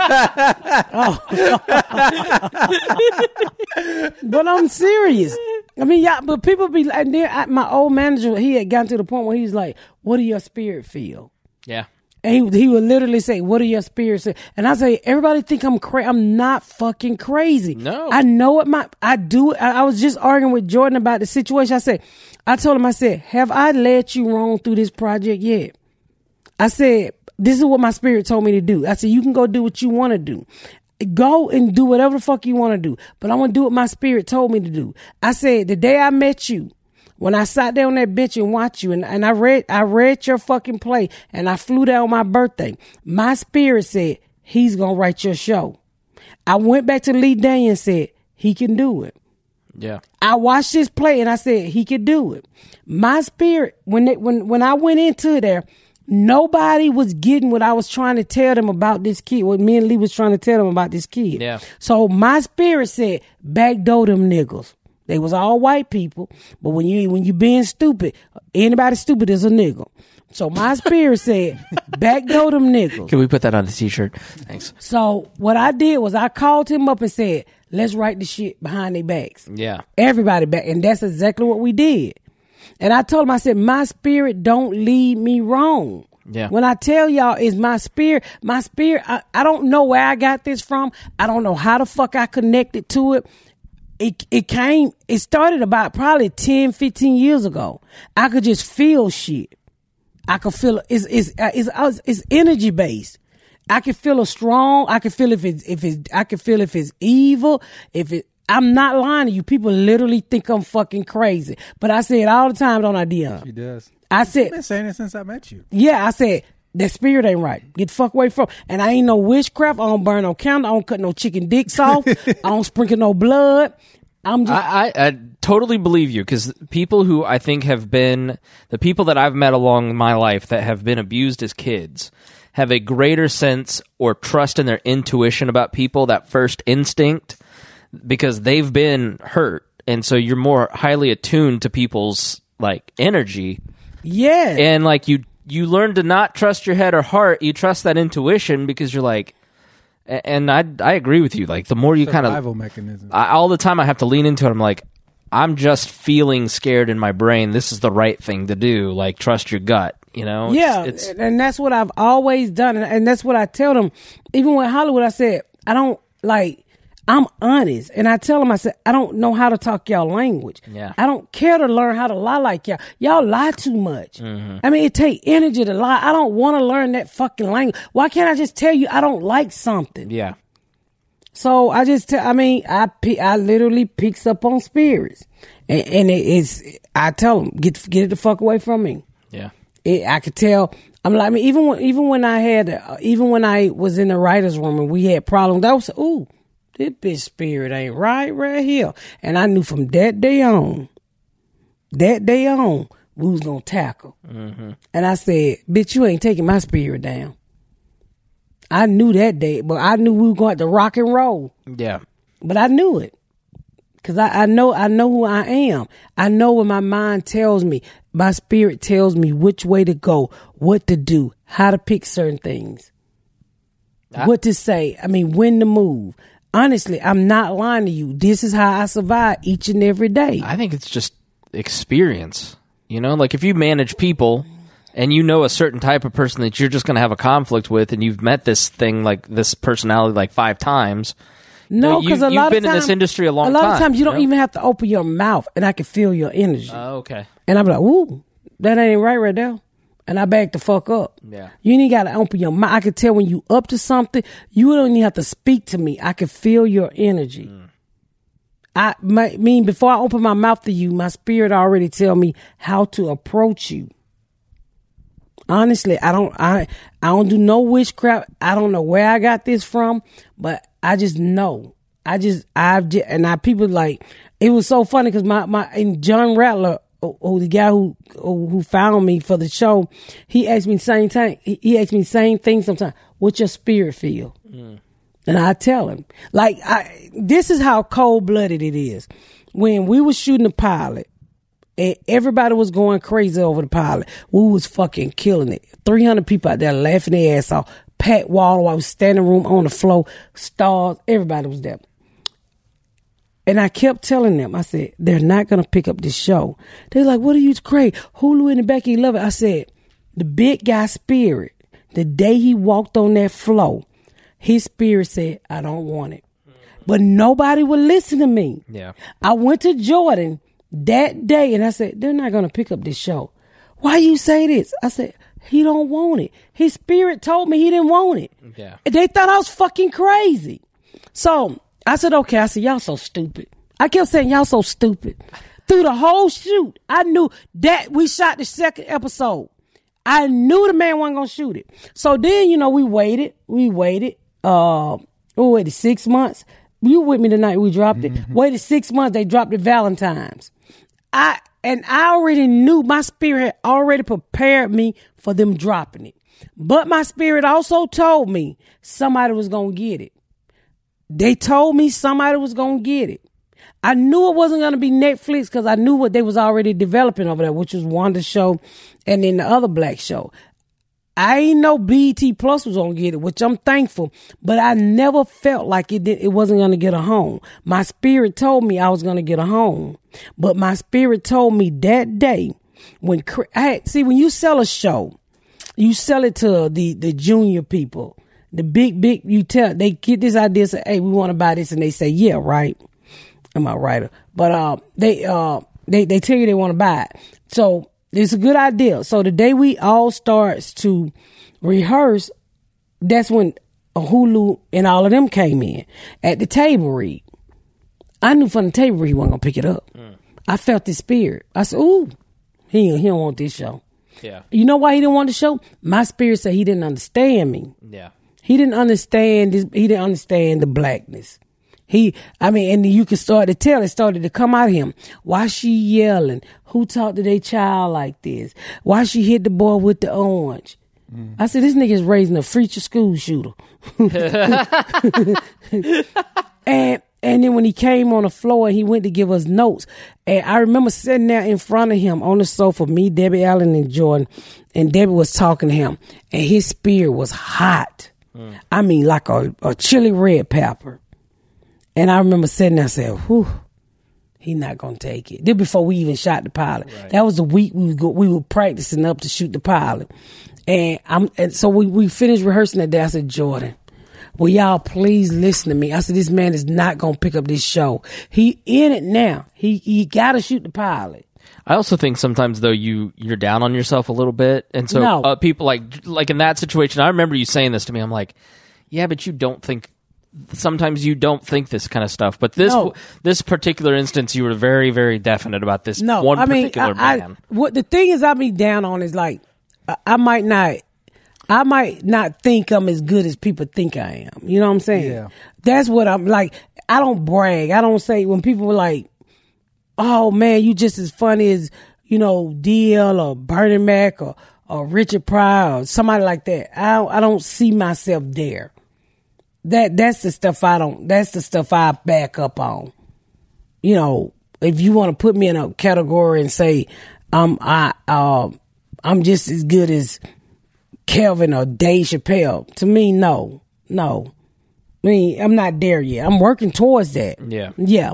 But I'm serious. I mean, yeah, but people be like, my old manager, he had gotten to the point where he was like, what do your spirit feel? Yeah. And he would literally say, what do your spirits say? And I say, everybody think I'm crazy. I'm not fucking crazy. No. I know what I do. I was just arguing with Jordan about the situation. I told him, have I led you wrong through this project yet? I said, this is what my spirit told me to do. I said, you can go do what you want to do. Go and do whatever the fuck you want to do. But I'm going to do what my spirit told me to do. I said, the day I met you, when I sat down on that bench and watched you, and I read your fucking play, and I flew there on my birthday, my spirit said, he's going to write your show. I went back to Lee Daniel and said, he can do it. Yeah. I watched this play and I said, he could do it. My spirit, when I went into there, nobody was getting what I was trying to tell them about this kid, what me and Lee was trying to tell them about this kid. Yeah. So my spirit said, backdoor them niggas. They was all white people, but when you being stupid, anybody stupid is a nigga. So my spirit said, backdoor them niggas. Can we put that on the t-shirt? Thanks. So what I did was I called him up and said, let's write the shit behind their backs. Yeah. Everybody back. And that's exactly what we did. And I told him, I said, my spirit don't lead me wrong. Yeah. When I tell y'all it's my spirit, I don't know where I got this from. I don't know how the fuck I connected to it. It started about probably 10, 15 years ago. I could just feel shit. I could feel it's energy based. I can feel a strong. I can feel if it's evil. I'm not lying to you. People literally think I'm fucking crazy. But I say it all the time, don't I, Dion? She does. I said, I've been saying it since I met you. Yeah, I said that spirit ain't right. Get the fuck away from. And I ain't no witchcraft. I don't burn no candle. I don't cut no chicken dicks off. I don't sprinkle no blood. I totally believe you, because people who I think have been the people that I've met along my life that have been abused as kids have a greater sense or trust in their intuition about people, that first instinct, because they've been hurt. And so you're more highly attuned to people's like energy. Yeah. And like you learn to not trust your head or heart. You trust that intuition because you're like, and I agree with you. Like the more you kind of survival mechanism. all the time I have to lean into it. I'm like, I'm just feeling scared in my brain. This is the right thing to do. Like trust your gut, you know? Yeah. It's And that's what I've always done. And that's what I tell them. Even with Hollywood, I said, I don't like, I'm honest. And I tell them, I said, I don't know how to talk y'all language. Yeah. I don't care to learn how to lie like y'all. Y'all lie too much. Mm-hmm. I mean, it take energy to lie. I don't want to learn that fucking language. Why can't I just tell you I don't like something? yeah. So I just, I literally picks up on spirits. And I tell them, get it the fuck away from me. Yeah. I could tell. I'm like, I mean, even when I was in the writer's room and we had problems, I was, ooh, this bitch spirit ain't right here. And I knew from that day on, we was going to tackle. Mm-hmm. And I said, bitch, you ain't taking my spirit down. I knew that day, but I knew we were going to rock and roll. Yeah. But I knew it. Because I know who I am. I know what my mind tells me. My spirit tells me which way to go, what to do, how to pick certain things, what to say. I mean, when to move. Honestly, I'm not lying to you. This is how I survive each and every day. I think it's just experience. You know, like if you manage people and you know a certain type of person that you're just going to have a conflict with, and you've met this thing, like this personality, like 5 times. No, because a lot of times, you've been in this industry a long time. A lot of times you don't even have to open your mouth, and I can feel your energy. Oh, okay. And I'm like, ooh, that ain't right there. And I back the fuck up. Yeah. You ain't got to open your mouth. I can tell when you up to something. You don't even have to speak to me. I can feel your energy. I mean, before I open my mouth to you, my spirit already tell me how to approach you. Honestly, I don't do no witchcraft. I don't know where I got this from, but I just know. People like, it was so funny because and John Rattler, the guy who found me for the show, he asked me the same thing. He asked me the same thing sometimes. What's your spirit feel? And I tell him, like, this is how cold blooded it is. When we was shooting the pilot, and everybody was going crazy over the pilot, we was fucking killing it. 300 people out there laughing their ass off. Pat Waller, I was standing room on the floor, stars, everybody was there. And I kept telling them, I said, they're not going to pick up this show. They're like, what are you crazy? Hulu and the Becky love it. I said, the big guy spirit, the day he walked on that floor, his spirit said, I don't want it. But nobody would listen to me. Yeah. I went to Jordan that day and I said, they're not going to pick up this show. Why you say this? I said, he don't want it. His spirit told me he didn't want it. Yeah. They thought I was fucking crazy. So I said, okay. I said, y'all so stupid. I kept saying, y'all so stupid. Through the whole shoot, I knew that we shot the second episode. I knew the man wasn't going to shoot it. So then, we waited. We waited 6 months. You were with me the night we dropped it. Waited 6 months. They dropped it Valentine's. I already knew, my spirit had already prepared me for them dropping it. But my spirit also told me somebody was going to get it. They told me somebody was going to get it. I knew it wasn't going to be Netflix because I knew what they was already developing over there, which was Wanda's show and then the other black show. I ain't know BET Plus was going to get it, which I'm thankful, but I never felt like it wasn't going to get a home. My spirit told me I was going to get a home, but my spirit told me that day when you sell a show, you sell it to the junior people, the big, they get this idea, say, hey, we want to buy this. And they say, yeah, right. I'm a writer, but, they tell you they want to buy it. So, it's a good idea. So the day we all starts to rehearse, that's when Hulu and all of them came in at the table read. I knew from the table read he wasn't gonna pick it up. I felt the spirit. I said, "Ooh, he don't want this show." Yeah. You know why he didn't want the show? My spirit said he didn't understand me. Yeah. He didn't understand this. He didn't understand the blackness. And you could start to tell, it started to come out of him. Why she yelling? Who talked to their child like this? Why she hit the boy with the orange? I said, this nigga's raising a future school shooter. And then when he came on the floor, he went to give us notes. And I remember sitting there in front of him on the sofa, me, Debbie Allen, and Jordan. And Debbie was talking to him. And his spirit was hot. I mean, like a chili red pepper. And I remember sitting there and saying, whew, he not going to take it. This before we even shot the pilot. Right. That was the week we were practicing up to shoot the pilot. And so we finished rehearsing that day. I said, Jordan, will y'all please listen to me? I said, this man is not going to pick up this show. He in it now. He got to shoot the pilot. I also think sometimes, though, you're down on yourself a little bit. And so people like in that situation, I remember you saying this to me. I'm like, yeah, but you don't think, sometimes you don't think this kind of stuff. But this particular instance, you were very, very definite about this particular man. What the thing is I be down on is like, I might not think I'm as good as people think I am. You know what I'm saying? Yeah. That's what I'm like. I don't brag. I don't say when people were like, oh man, you just as funny as, DL or Bernie Mac or Richard Pryor or somebody like that. I don't see myself there. That's the stuff that's the stuff I back up on. If you want to put me in a category and say, I'm just as good as Kelvin or Dave Chappelle. To me, no. I mean, I'm not there yet. I'm working towards that. Yeah. Yeah.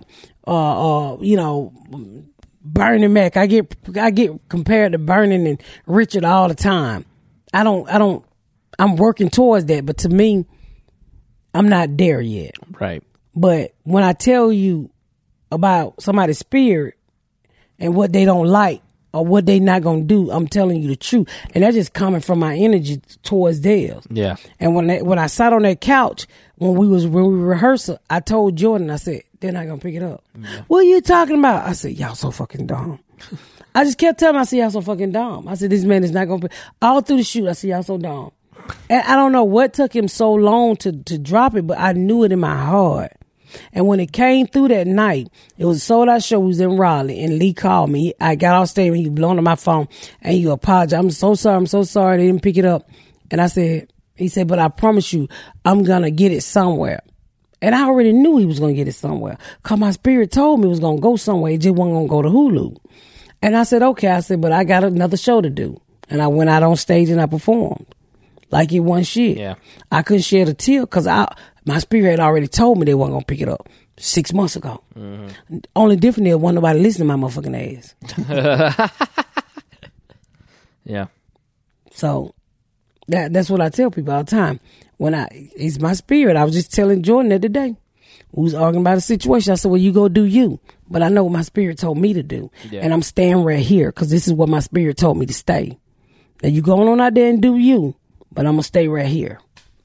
Bernie Mac. I get compared to Bernie and Richard all the time. I'm working towards that, but to me, I'm not there yet. Right. But when I tell you about somebody's spirit and what they don't like, or what they not gonna do, I'm telling you the truth, and that's just coming from my energy towards theirs. Yeah. And when I sat on that couch when we rehearsed, I told Jordan, I said, they're not gonna pick it up. Yeah. What are you talking about? I said, y'all so fucking dumb. I just kept telling him, I said, y'all so fucking dumb. I said, this man is not gonna all through the shoot. I said, y'all so dumb. And I don't know what took him so long to drop it, but I knew it in my heart. And when it came through that night, it was a sold-out show. We was in Raleigh, and Lee called me. I got off stage, and he was blowing on my phone, and he apologized. I'm so sorry. They didn't pick it up. And he said, but I promise you, I'm going to get it somewhere. And I already knew he was going to get it somewhere, because my spirit told me it was going to go somewhere. It just wasn't going to go to Hulu. And I said, okay. I said, but I got another show to do. And I went out on stage, and I performed like it wasn't shit. Yeah. I couldn't shed a tear, because my spirit had already told me they weren't going to pick it up 6 months ago. Mm-hmm. Only different is wasn't nobody listening to my motherfucking ass. Yeah. So that's what I tell people all the time. It's my spirit. I was just telling Jordan the other day. We was arguing about a situation. I said, well, you go do you. But I know what my spirit told me to do. Yeah. And I'm staying right here because this is what my spirit told me to stay. Now you going on out there and do you, but I'm going to stay right here.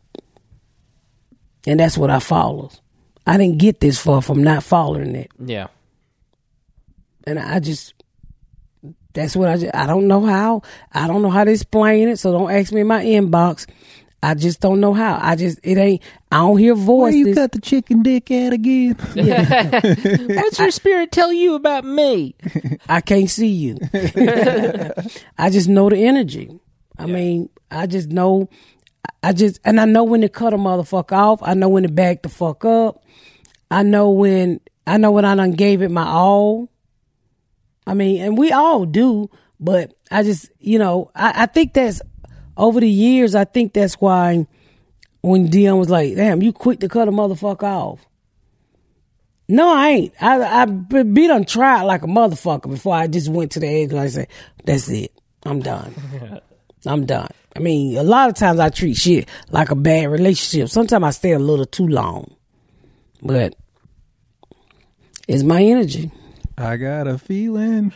And that's what I follow. I didn't get this far from not following it. Yeah. And that's what I don't know how. I don't know how to explain it, so don't ask me in my inbox. I just don't know how. I don't hear voices. Where you cut the chicken dick at again? Yeah. How's your spirit tell you about me? I can't see you. I just know the energy. I mean, I just know. And I know when to cut a motherfucker off. I know when to back the fuck up. I know when I done gave it my all. I mean, and we all do, but I just, I think that's, over the years, I think that's why when Dion was like, damn, you quick to cut a motherfucker off. No, I ain't. I done tried like a motherfucker before I just went to the edge and I said, that's it. I'm done. I'm done. I mean, a lot of times I treat shit like a bad relationship. Sometimes I stay a little too long. But it's my energy. I got a feeling.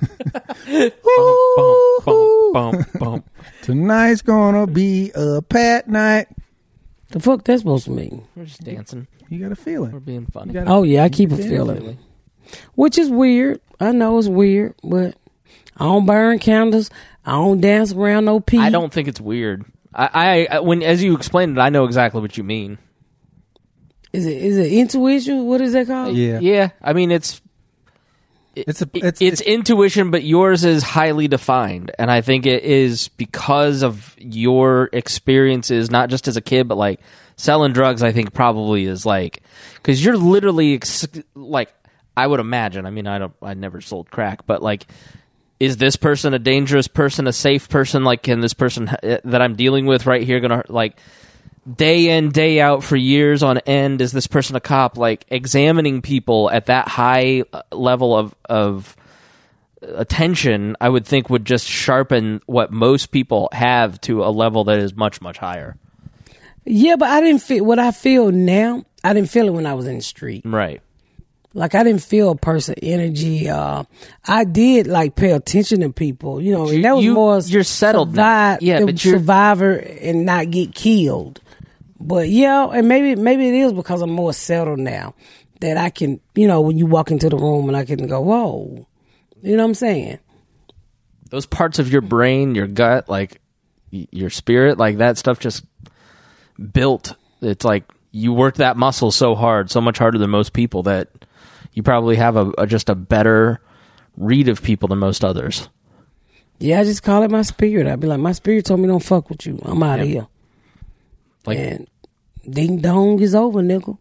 Tonight's gonna be a pat night. The fuck that's supposed to mean? We're just dancing. You got a feeling. We're being funny. Oh yeah, I keep a feeling. Which is weird. I know it's weird, but I don't burn candles. I don't dance around no pee. I don't think it's weird. I when as you explained it, I know exactly what you mean. Is it intuition? What is that called? Yeah. Yeah. I mean, it's intuition, but yours is highly defined, and I think it is because of your experiences, not just as a kid, but like selling drugs. I think probably is like because you're literally like I would imagine. I mean, I never sold crack, but like, is this person a dangerous person, a safe person? Like, can this person that I'm dealing with right here gonna like day in, day out for years on end? Is this person a cop? Like, examining people at that high level of attention, I would think would just sharpen what most people have to a level that is much, much higher. Yeah, but I didn't feel what I feel now. I didn't feel it when I was in the street. Right. Like, I didn't feel a person energy. I did like pay attention to people, you know, and that was more you're settled now. Yeah, but survivor and not get killed. But yeah, and maybe it is because I'm more settled now that I can, you know, when you walk into the room and I can go, whoa, you know what I'm saying? Those parts of your brain, your gut, like your spirit, like that stuff just built. It's like you work that muscle so hard, so much harder than most people that you probably have just a better read of people than most others. Yeah, I just call it my spirit. I'd be like, my spirit told me don't fuck with you. I'm out of here. Like, and ding dong is over, nigga.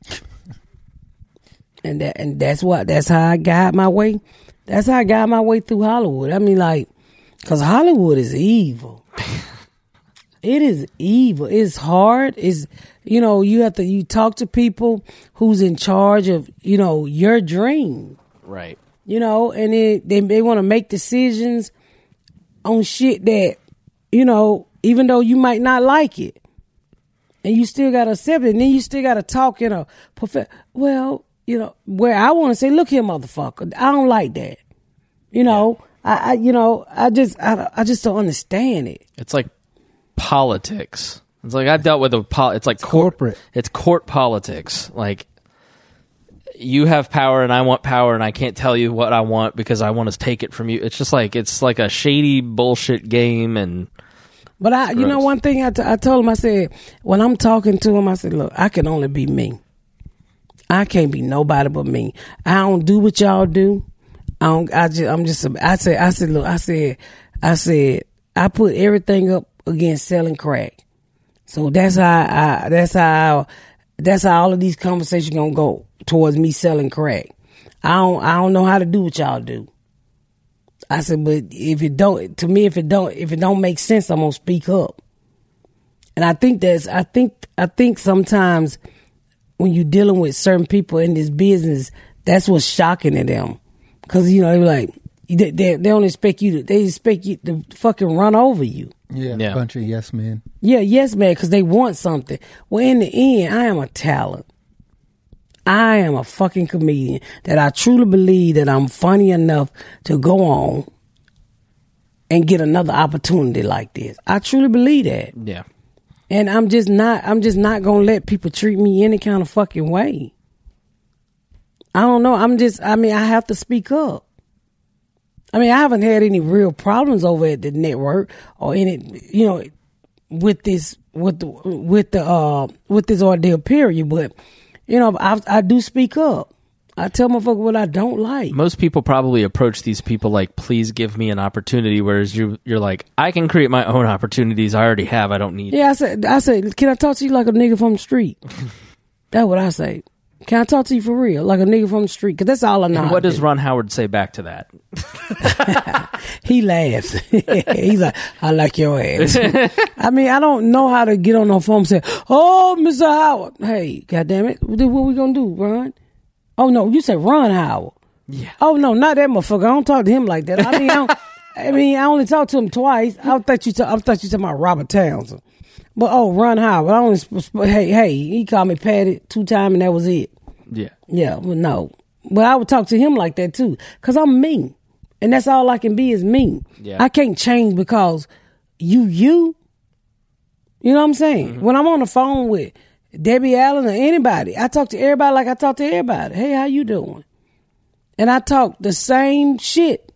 and that's how I got my way. That's how I got my way through Hollywood. I mean, like, because Hollywood is evil. It is evil. It's hard. It's, you know, you talk to people who's in charge of, you know, your dream. Right. You know, and they want to make decisions on shit that, you know, even though you might not like it. And you still got to accept it. And then you still got to talk in a well, you know, where I want to say, look here, motherfucker, I don't like that. You know, yeah. I just don't understand it. It's like politics. It's like I've dealt with it's like corporate. It's court politics. Like, you have power and I want power and I can't tell you what I want because I want to take it from you. It's just like, it's like a shady bullshit game. And but you know, one thing I told him, I said, when I'm talking to him, I said, look, I can only be me. I can't be nobody but me. I don't do what y'all do. I said, I put everything up against selling crack. So that's how all of these conversations gonna go towards me selling crack. I don't know how to do what y'all do. I said, but if it don't make sense, I'm gonna speak up. And I think sometimes when you're dealing with certain people in this business, that's what's shocking to them. Cause you know, they're like, they don't expect you to fucking run over you. Yeah, a bunch of yes men. Yeah, yes man, because they want something. Well, in the end, I am a talent. I am a fucking comedian that I truly believe that I'm funny enough to go on and get another opportunity like this. I truly believe that. Yeah. And I'm just not gonna let people treat me any kind of fucking way. I don't know. I have to speak up. I mean, I haven't had any real problems over at the network or any, you know, with this ordeal period. But, you know, I do speak up. I tell motherfuckers what I don't like. Most people probably approach these people like, please give me an opportunity. Whereas you're like, I can create my own opportunities. I already have. I don't need. Yeah, I said, can I talk to you like a nigga from the street? That's what I say. Can I talk to you for real? Like a nigga from the street? Because that's all I know. And what does Ron Howard say back to that? He laughs. He's like, I like your ass. I mean, I don't know how to get on the phone and say, oh, Mr. Howard. Hey, goddammit. What we going to do, Ron? Oh, no, you said Ron Howard. Yeah. Oh, no, not that motherfucker. I don't talk to him like that. I I only talked to him twice. I thought you talking about Robert Townsend. But, Ron Howard. Hey, he called me Patty 2 times and that was it. Yeah. Yeah, well, no. But I would talk to him like that, too. Because I'm me. And that's all I can be is me. Yeah. I can't change because you. You know what I'm saying? Mm-hmm. When I'm on the phone with Debbie Allen or anybody, I talk to everybody like I talk to everybody. Hey, how you doing? And I talk the same shit.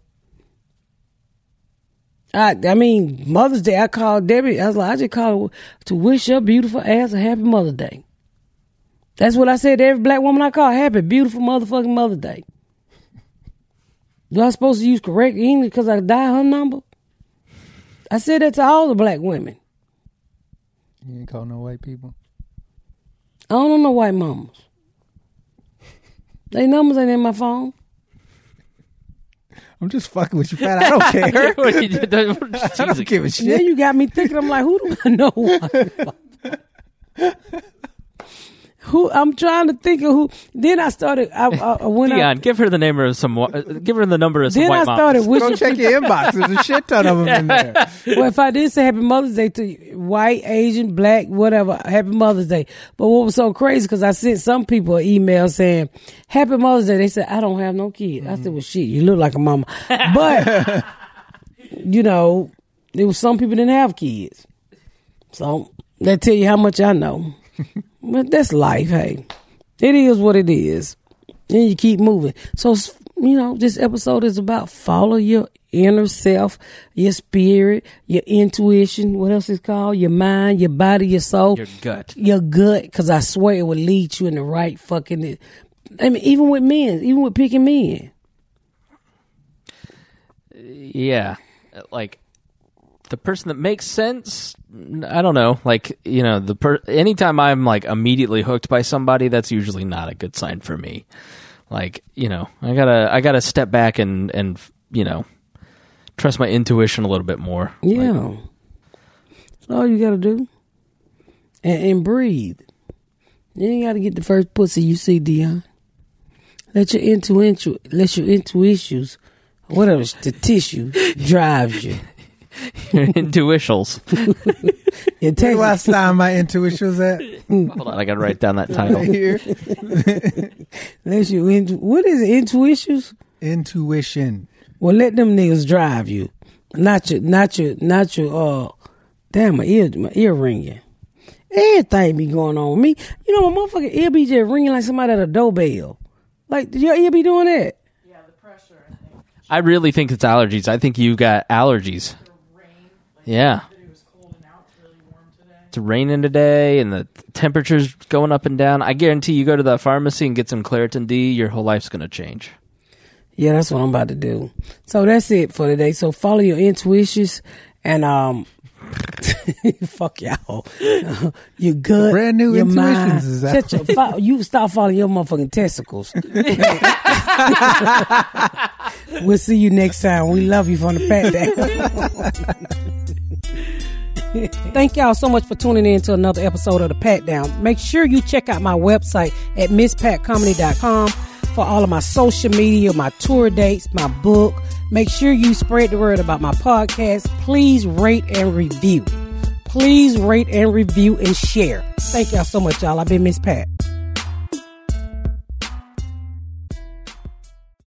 I mean, Mother's Day, I called Debbie. I was like, I just called her to wish your beautiful ass a happy Mother's Day. That's what I said to every black woman I call. Happy, beautiful motherfucking Mother's Day. Do I supposed to use correct English because I dial her number? I said that to all the black women. You ain't call no white people? I don't know no white mamas. They numbers ain't in my phone. I'm just fucking with you, Pat. I don't care. I don't give a shit. Then you got me thinking, I'm like, who do I know? Who I'm trying to think of who. Then I started. I went Dion, give her the name of some. Give her the number of some then white I moms. started wishing. Go check your inbox. There's a shit ton of them in there. Well, if I did say Happy Mother's Day to white, Asian, black, whatever, Happy Mother's Day. But what was so crazy, because I sent some people an email saying, Happy Mother's Day. They said, I don't have no kids. I said, well, shit, you look like a mama. But, you know, there was some people didn't have kids. So that tell you how much I know. But that's life, hey. It is what it is. And you keep moving. So, you know, this episode is about follow your inner self, your spirit, your intuition. What else is called? Your mind, your body, your soul. Your gut. Your gut, because I swear it will lead you in the right fucking... I mean, even with men, even with picking men. Yeah. Like, the person that makes sense, I don't know. Like, you know, anytime I'm like immediately hooked by somebody, that's usually not a good sign for me. Like, you know, I gotta step back and you know, trust my intuition a little bit more. Yeah, like, that's all you gotta do. And breathe. You ain't gotta get the first pussy you see, Dion. Let your intuitions, whatever the tissue drives you. your intuitions. Where do I sign my intuitions at? Hold on, I gotta write down that title. Right here. What is it? Intuitions? Intuition. Well, let them niggas drive you. Not your damn, my ear ringing. Everything be going on with me. You know, my motherfucking ear be just ringing like somebody at a doorbell. Like, did your ear be doing that? Yeah, the pressure, I think. I really think it's allergies. I think you got allergies. Yeah. It was cold and out. It's really warm today. It's raining today and the temperature's going up and down. I guarantee you go to the pharmacy and get some Claritin D, your whole life's going to change. Yeah, that's what I'm about to do. So that's it for today. So follow your intuitions and fuck y'all. Your gut, Brand new your intuitions mind. is that? You stop following your motherfucking testicles. We'll see you next time. We love you from the Pat Down. Thank y'all so much for tuning in to another episode of the Pat Down. Make sure you check out my website at misspatcomedy.com for all of my social media, my tour dates, my book. Make sure you spread the word about my podcast. Please rate and review. Please rate and review and share. Thank y'all so much, y'all. I've been Miss Pat.